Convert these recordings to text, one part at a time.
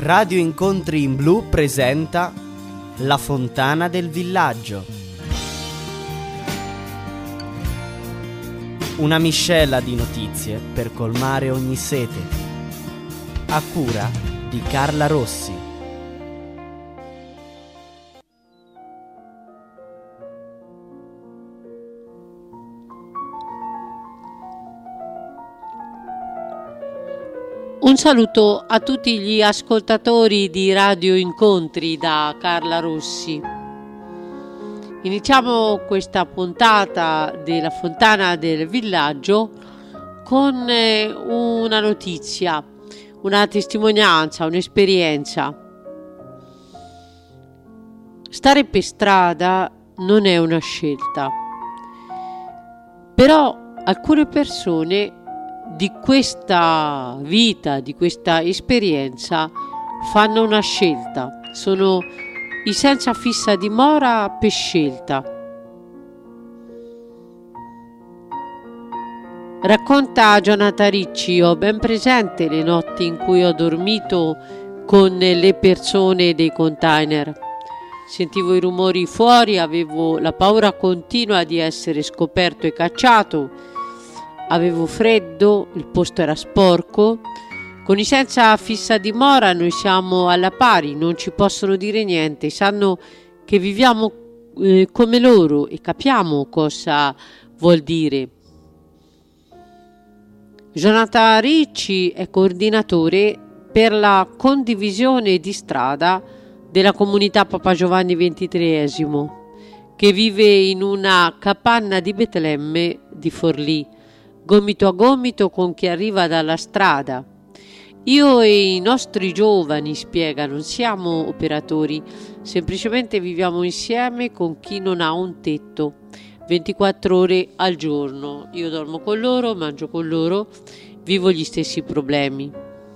Radio Incontri in Blu presenta La fontana del villaggio. Una miscela di notizie per colmare ogni sete. A cura di Carla Rossi. Un saluto a tutti gli ascoltatori di Radio Incontri da Carla Rossi. Iniziamo questa puntata della Fontana del Villaggio con una notizia, una testimonianza, un'esperienza. Stare per strada non è una scelta, però alcune persone di questa vita, di questa esperienza, fanno una scelta. Sono i senza fissa dimora per scelta. Racconta Jonathan Ricci: ho ben presente le notti in cui ho dormito con le persone dei container. Sentivo i rumori fuori, avevo la paura continua di essere scoperto e cacciato. Avevo freddo, il posto era sporco. Con i senza fissa dimora noi siamo alla pari, non ci possono dire niente, sanno che viviamo come loro e capiamo cosa vuol dire. Jonathan Ricci è coordinatore per la condivisione di strada della comunità Papa Giovanni XXIII, che vive in una capanna di Betlemme di Forlì, gomito a gomito con chi arriva dalla strada. Io e i nostri giovani, spiega, non siamo operatori, semplicemente viviamo insieme con chi non ha un tetto, 24 ore al giorno. Io dormo con loro, mangio con loro, vivo gli stessi problemi.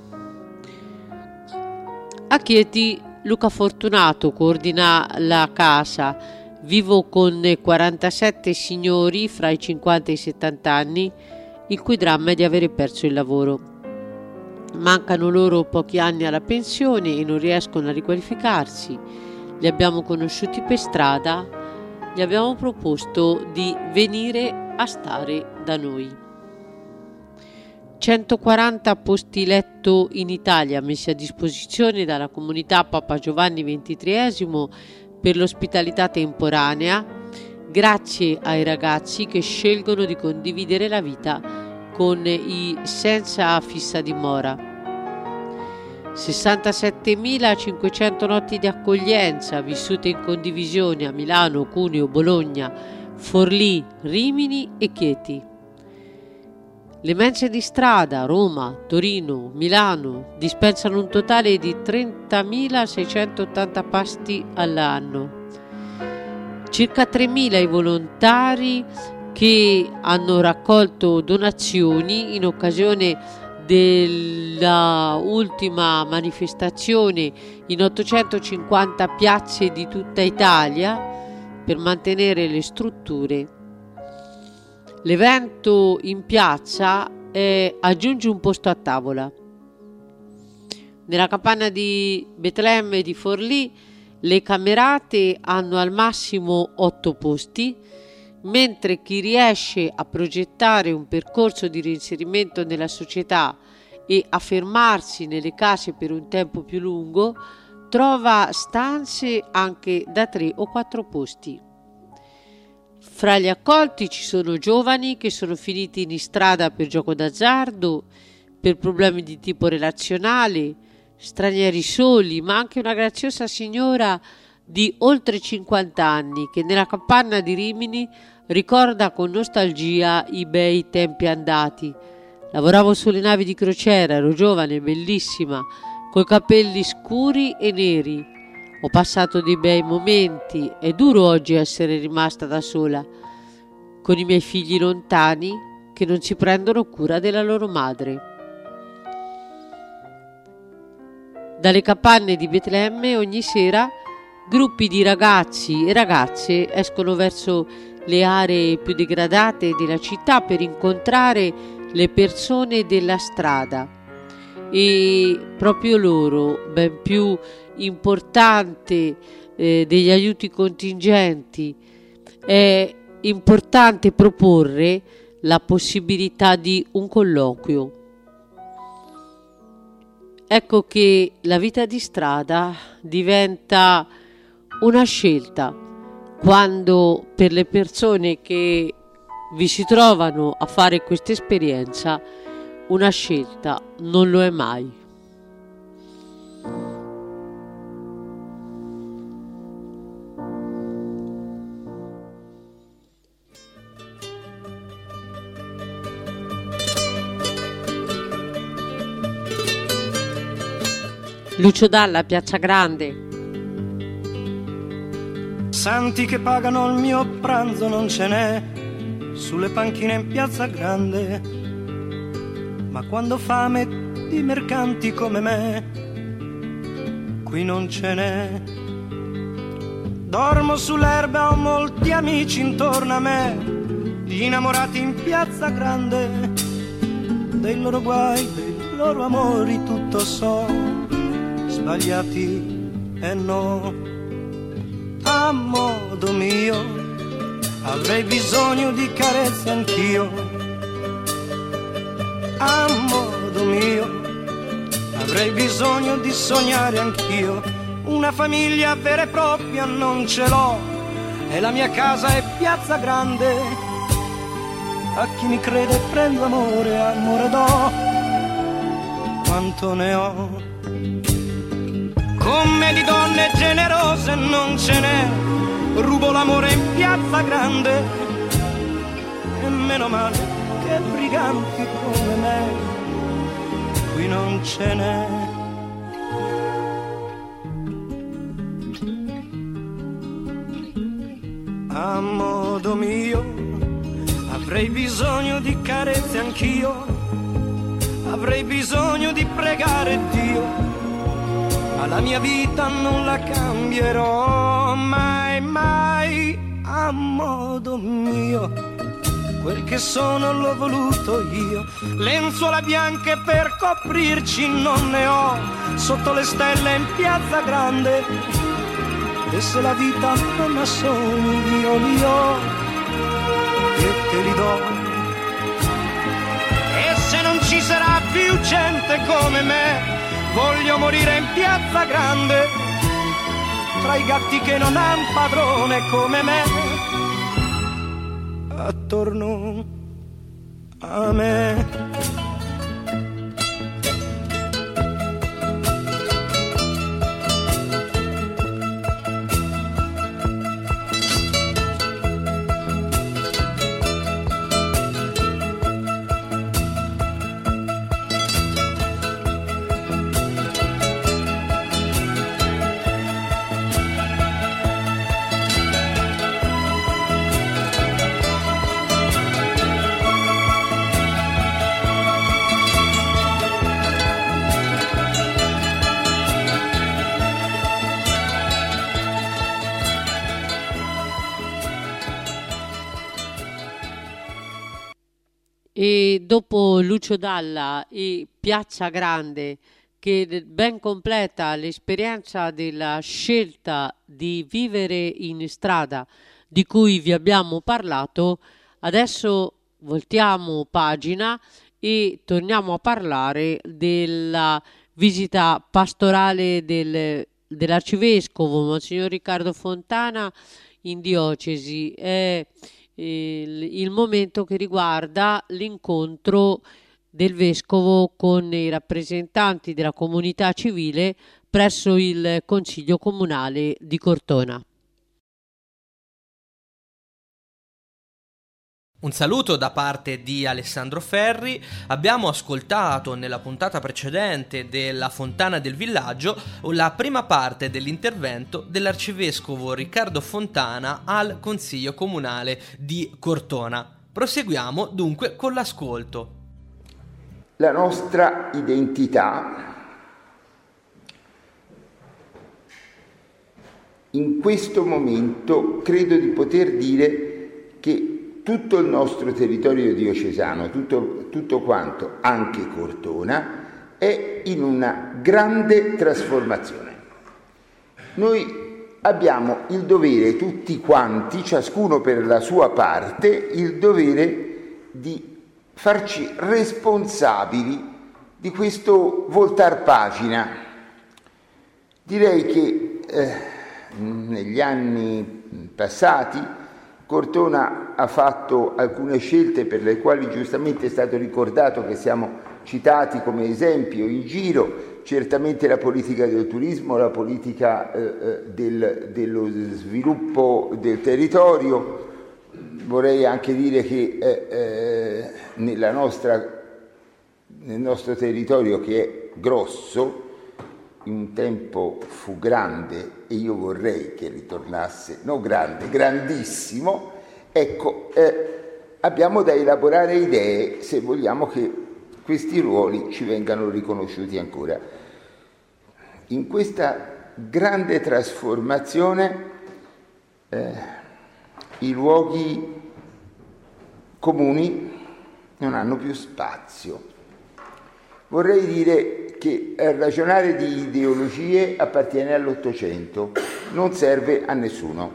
A Chieti Luca Fortunato coordina la casa. Vivo con 47 signori fra i 50 e i 70 anni, il cui dramma è di avere perso il lavoro. Mancano loro pochi anni alla pensione e non riescono a riqualificarsi. Li abbiamo conosciuti per strada, gli abbiamo proposto di venire a stare da noi. 140 posti letto in Italia messi a disposizione dalla comunità Papa Giovanni XXIII per l'ospitalità temporanea, grazie ai ragazzi che scelgono di condividere la vita con i senza fissa dimora. 67.500 notti di accoglienza vissute in condivisione a Milano, Cuneo, Bologna, Forlì, Rimini e Chieti. Le mense di strada, Roma, Torino, Milano dispensano un totale di 30.680 pasti all'anno. Circa 3.000 i volontari che hanno raccolto donazioni in occasione della ultima manifestazione in 850 piazze di tutta Italia per mantenere le strutture. L'evento in piazza aggiunge un posto a tavola. Nella capanna di Betlemme e di Forlì le camerate hanno al massimo 8 posti, mentre chi riesce a progettare un percorso di reinserimento nella società e a fermarsi nelle case per un tempo più lungo trova stanze anche da 3 o 4 posti. Fra gli accolti ci sono giovani che sono finiti in strada per gioco d'azzardo, per problemi di tipo relazionale, stranieri soli, ma anche una graziosa signora di oltre 50 anni che nella capanna di Rimini ricorda con nostalgia i bei tempi andati. Lavoravo sulle navi di crociera, ero giovane, bellissima, coi capelli scuri e neri. Ho passato dei bei momenti, è duro oggi essere rimasta da sola, con i miei figli lontani che non si prendono cura della loro madre. Dalle capanne di Betlemme ogni sera gruppi di ragazzi e ragazze escono verso le aree più degradate della città per incontrare le persone della strada e proprio loro, ben più importante degli aiuti contingenti, è importante proporre la possibilità di un colloquio. Ecco che la vita di strada diventa una scelta quando per le persone che vi si trovano a fare questa esperienza una scelta non lo è mai. Lucio Dalla, Piazza Grande. Santi che pagano il mio pranzo non ce n'è sulle panchine in Piazza Grande, ma quando fame di mercanti come me qui non ce n'è. Dormo sull'erba, ho molti amici intorno a me, gli innamorati in Piazza Grande, dei loro guai, dei loro amori tutto so, sbagliati e no. A modo mio avrei bisogno di carezze anch'io, a modo mio avrei bisogno di sognare anch'io. Una famiglia vera e propria non ce l'ho e la mia casa è Piazza Grande. A chi mi crede prendo amore, amore do quanto ne ho. Come di donne generose non ce n'è, rubo l'amore in Piazza Grande, e meno male che briganti come me qui non ce n'è. A modo mio avrei bisogno di carezze anch'io, avrei bisogno di pregare Dio, ma la mia vita non la cambierò mai, mai. A modo mio quel che sono l'ho voluto io, lenzuola bianche per coprirci non ne ho, sotto le stelle in Piazza Grande, e se la vita non ha sogni io li ho e te li do. E se non ci sarà più gente come me, voglio morire in Piazza Grande, tra i gatti che non han padrone come me, attorno a me. E dopo Lucio Dalla e Piazza Grande, che ben completa l'esperienza della scelta di vivere in strada di cui vi abbiamo parlato, adesso voltiamo pagina e torniamo a parlare della visita pastorale dell'arcivescovo Monsignor Riccardo Fontana in diocesi. È il momento che riguarda l'incontro del vescovo con i rappresentanti della comunità civile presso il Consiglio Comunale di Cortona. Un saluto da parte di Alessandro Ferri. Abbiamo ascoltato nella puntata precedente della Fontana del Villaggio la prima parte dell'intervento dell'arcivescovo Riccardo Fontana al Consiglio Comunale di Cortona. Proseguiamo dunque con l'ascolto. La nostra identità in questo momento credo di poter dire che tutto il nostro territorio diocesano, tutto quanto, anche Cortona, è in una grande trasformazione. Noi abbiamo il dovere, tutti quanti, ciascuno per la sua parte, il dovere di farci responsabili di questo voltar pagina. Direi che negli anni passati Cortona ha fatto alcune scelte per le quali giustamente è stato ricordato che siamo citati come esempio in giro, certamente la politica del turismo, la politica dello sviluppo del territorio. Vorrei anche dire che nel nostro territorio, che è grosso, un tempo fu grande e io vorrei che ritornasse, no grande, grandissimo, ecco, abbiamo da elaborare idee se vogliamo che questi ruoli ci vengano riconosciuti ancora. In questa grande trasformazione i luoghi comuni non hanno più spazio. Vorrei dire che ragionare di ideologie appartiene all'Ottocento, non serve a nessuno.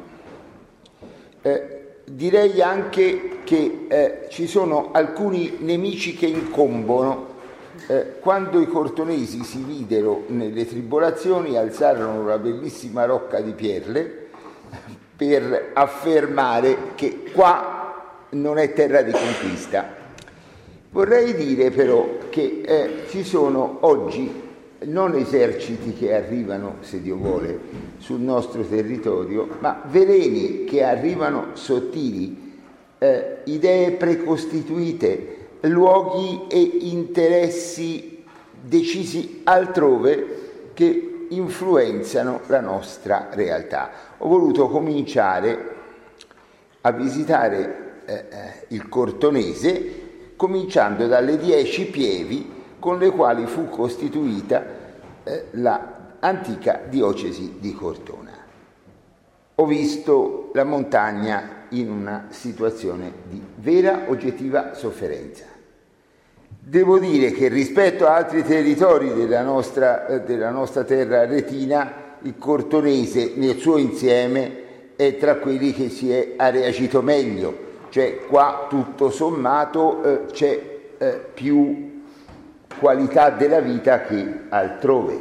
Direi anche che ci sono alcuni nemici che incombono. Quando i cortonesi si videro nelle tribolazioni, alzarono la bellissima rocca di Pierle per affermare che qua non è terra di conquista. Vorrei dire però che ci sono oggi non eserciti che arrivano, se Dio vuole, sul nostro territorio, ma veleni che arrivano sottili, idee precostituite, luoghi e interessi decisi altrove che influenzano la nostra realtà. Ho voluto cominciare a visitare il Cortonese, cominciando dalle 10 pievi con le quali fu costituita l'antica diocesi di Cortona. Ho visto la montagna in una situazione di vera oggettiva sofferenza. Devo dire che rispetto a altri territori della nostra terra aretina, il Cortonese nel suo insieme è tra quelli che si ha reagito meglio. Cioè qua tutto sommato c'è più qualità della vita che altrove.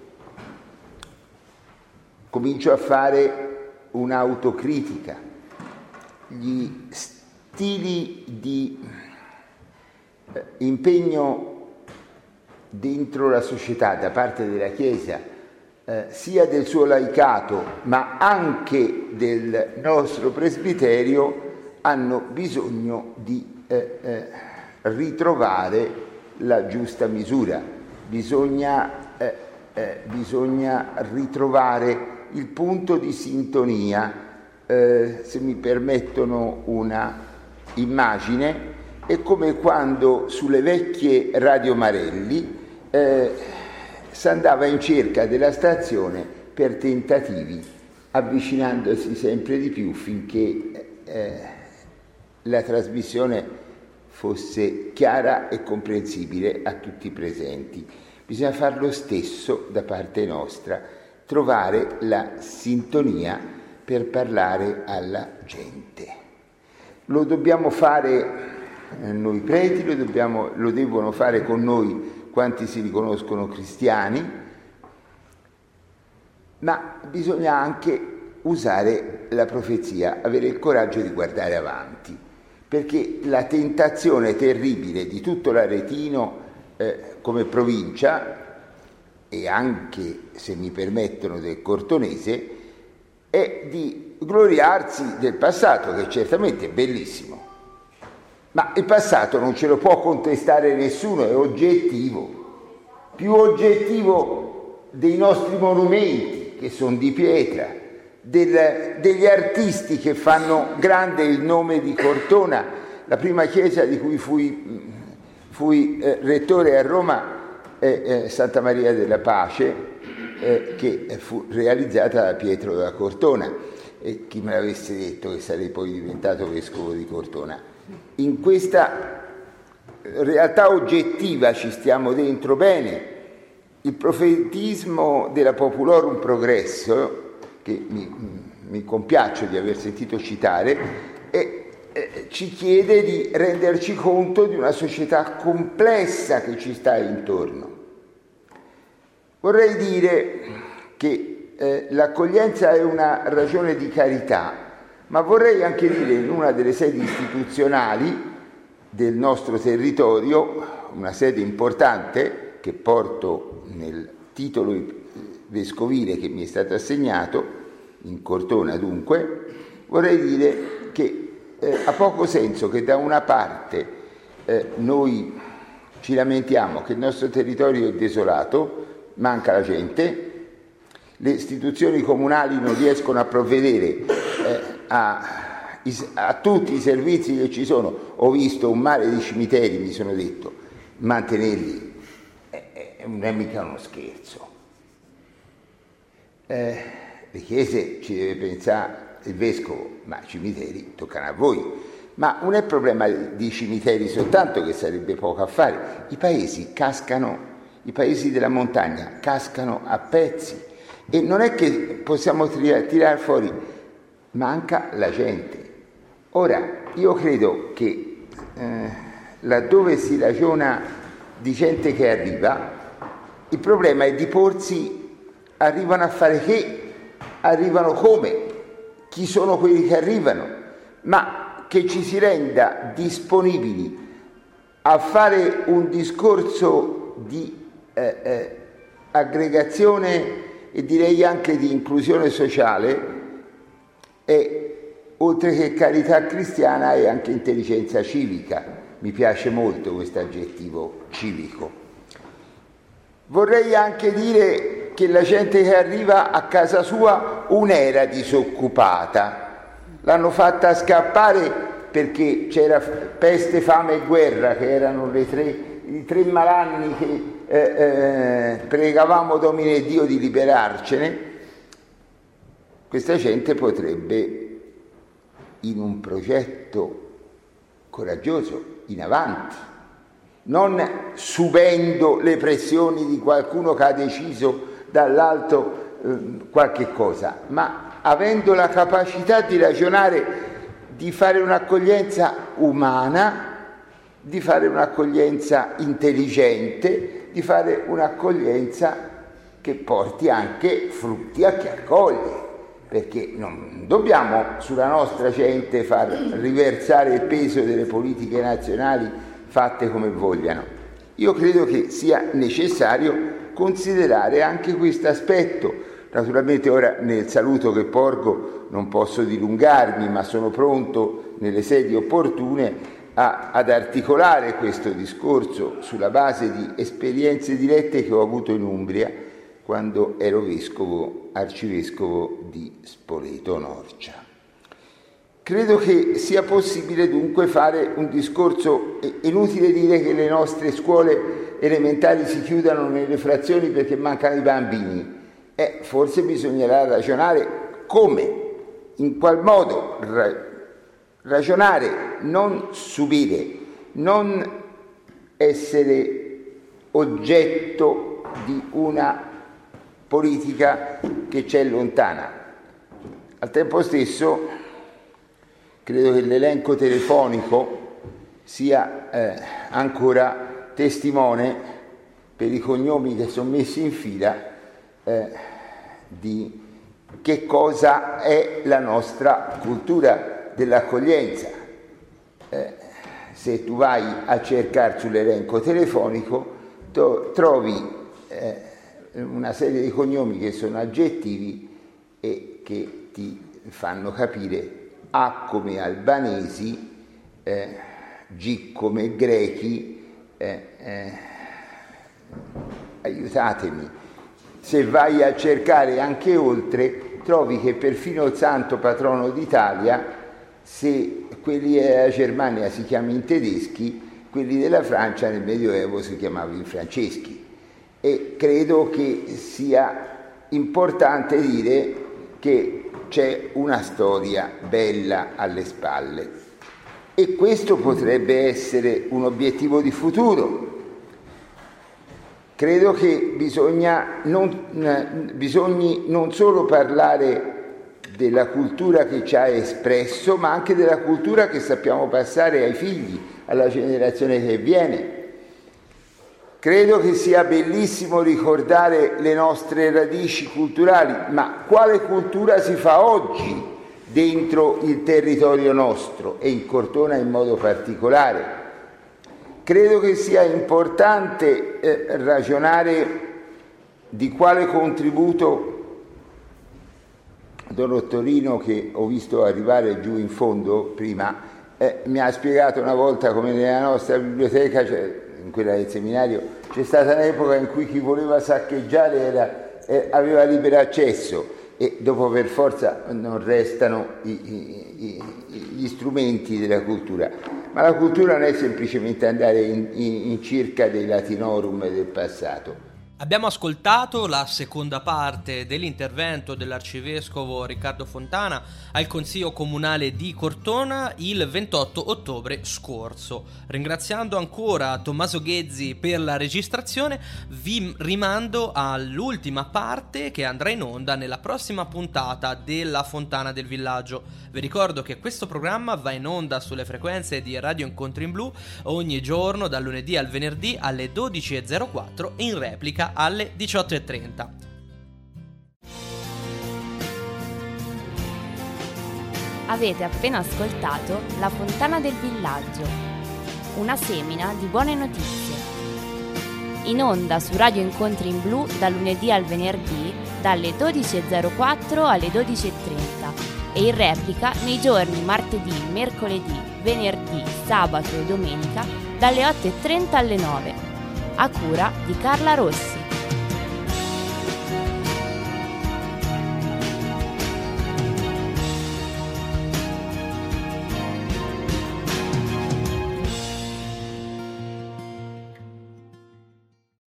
Comincio a fare un'autocritica. Gli stili di impegno dentro la società da parte della Chiesa, sia del suo laicato ma anche del nostro presbiterio, hanno bisogno di ritrovare la giusta misura, bisogna ritrovare il punto di sintonia. Se mi permettono una immagine, è come quando sulle vecchie Radio Marelli si andava in cerca della stazione per tentativi, avvicinandosi sempre di più finché la trasmissione fosse chiara e comprensibile a tutti i presenti. Bisogna fare lo stesso da parte nostra, trovare la sintonia per parlare alla gente. Lo dobbiamo fare noi preti, lo devono fare con noi quanti si riconoscono cristiani, ma bisogna anche usare la profezia, avere il coraggio di guardare avanti. Perché la tentazione terribile di tutto l'Aretino come provincia, e anche, se mi permettono, del Cortonese, è di gloriarsi del passato, che certamente è bellissimo. Ma il passato non ce lo può contestare nessuno, è oggettivo. Più oggettivo dei nostri monumenti, che sono di pietra, degli artisti che fanno grande il nome di Cortona. La prima chiesa di cui fui rettore a Roma è Santa Maria della Pace, che fu realizzata da Pietro da Cortona, e chi me l'avesse detto che sarei poi diventato vescovo di Cortona. In questa realtà oggettiva ci stiamo dentro bene. Il profetismo della Populorum Progresso, che mi compiaccio di aver sentito citare, ci chiede di renderci conto di una società complessa che ci sta intorno. Vorrei dire che l'accoglienza è una ragione di carità, ma vorrei anche dire in una delle sedi istituzionali del nostro territorio, una sede importante che porto nel titolo vescovile che mi è stato assegnato, in Cortona dunque, vorrei dire che ha poco senso che da una parte noi ci lamentiamo che il nostro territorio è desolato, manca la gente, le istituzioni comunali non riescono a provvedere a tutti i servizi che ci sono. Ho visto un mare di cimiteri, mi sono detto, mantenerli non è mica uno scherzo. Le chiese ci deve pensare il vescovo, ma i cimiteri toccano a voi. Ma non è problema di cimiteri soltanto, che sarebbe poco a fare. I paesi cascano, i paesi della montagna cascano a pezzi, e non è che possiamo tirare fuori, manca la gente. Ora, io credo che laddove si ragiona di gente che arriva, il problema è di porsi: arrivano a fare che? Arrivano come? Chi sono quelli che arrivano? Ma che ci si renda disponibili a fare un discorso di aggregazione e direi anche di inclusione sociale, e oltre che carità cristiana è anche intelligenza civica. Mi piace molto questo aggettivo civico. Vorrei anche dire che la gente che arriva a casa sua era disoccupata, l'hanno fatta scappare perché c'era peste, fame e guerra, che erano i tre malanni che pregavamo Domine Dio di liberarcene. Questa gente potrebbe, in un progetto coraggioso, in avanti, non subendo le pressioni di qualcuno che ha deciso dall'alto qualche cosa, ma avendo la capacità di ragionare, di fare un'accoglienza umana, di fare un'accoglienza intelligente, di fare un'accoglienza che porti anche frutti a chi accoglie, perché non dobbiamo sulla nostra gente far riversare il peso delle politiche nazionali fatte come vogliano. Io credo che sia necessario considerare anche questo aspetto. Naturalmente ora nel saluto che porgo non posso dilungarmi, ma sono pronto nelle sedi opportune ad articolare questo discorso sulla base di esperienze dirette che ho avuto in Umbria quando ero arcivescovo di Spoleto Norcia. Credo che sia possibile dunque fare un discorso. È inutile dire che le nostre scuole elementari si chiudano nelle frazioni perché mancano i bambini. Forse bisognerà ragionare come, in qual modo ragionare, non subire, non essere oggetto di una politica che c'è lontana. Al tempo stesso credo che l'elenco telefonico sia ancora testimone, per i cognomi che sono messi in fila, di che cosa è la nostra cultura dell'accoglienza. Se tu vai a cercare sull'elenco telefonico trovi una serie di cognomi che sono aggettivi e che ti fanno capire A come albanesi, G come grechi, aiutatemi. Se vai a cercare anche oltre, trovi che perfino il santo patrono d'Italia, se quelli della Germania si chiamano tedeschi, quelli della Francia nel Medioevo si chiamavano i franceschi. E credo che sia importante dire che c'è una storia bella alle spalle. e questo potrebbe essere un obiettivo di futuro. Credo che bisogni non solo parlare della cultura che ci ha espresso, ma anche della cultura che sappiamo passare ai figli, alla generazione che viene. Credo che sia bellissimo ricordare le nostre radici culturali, ma quale cultura si fa oggi dentro il territorio nostro e in Cortona in modo particolare? Credo che sia importante ragionare di quale contributo Don Ottorino, che ho visto arrivare giù in fondo prima, mi ha spiegato una volta come nella nostra biblioteca, cioè in quella del seminario, c'è stata un'epoca in cui chi voleva saccheggiare aveva libero accesso e dopo per forza non restano gli strumenti della cultura. Ma la cultura non è semplicemente andare in cerca dei latinorum del passato. Abbiamo ascoltato la seconda parte dell'intervento dell'arcivescovo Riccardo Fontana al Consiglio Comunale di Cortona il 28 ottobre scorso. Ringraziando ancora Tommaso Ghezzi per la registrazione, vi rimando all'ultima parte che andrà in onda nella prossima puntata della Fontana del Villaggio. Vi ricordo che questo programma va in onda sulle frequenze di Radio Incontri in Blu ogni giorno dal lunedì al venerdì alle 12.04 e in replica alle 18.30. Avete appena ascoltato La Fontana del Villaggio, una semina di buone notizie. In onda su Radio Incontri in Blu dal lunedì al venerdì dalle 12.04 alle 12.30 e in replica nei giorni martedì, mercoledì, venerdì, sabato e domenica dalle 8.30 alle 9. A cura di Carla Rossi.